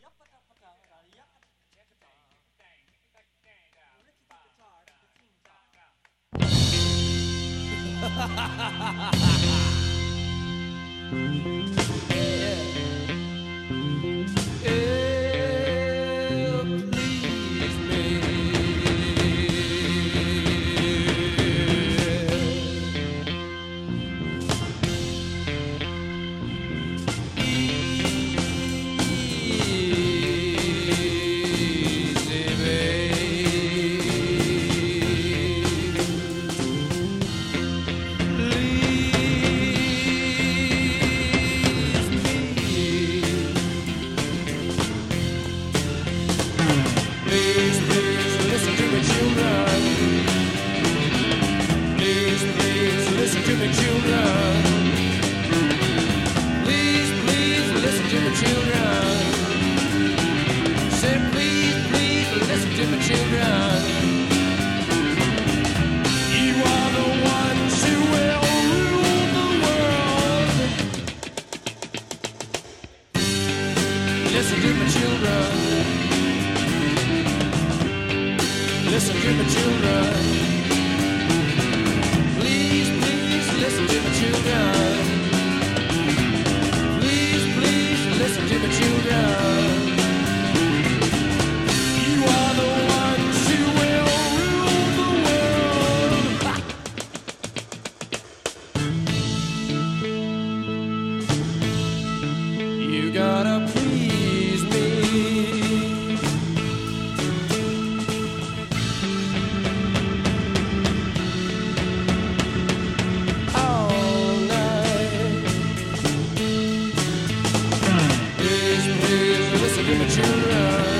Listen to me, children. Listen to me, children. Please, please, listen to me, children. Please, please, listen to me, children. You are the ones who will rule the world. You gotta please me. All night. Please, please, listen to me, children.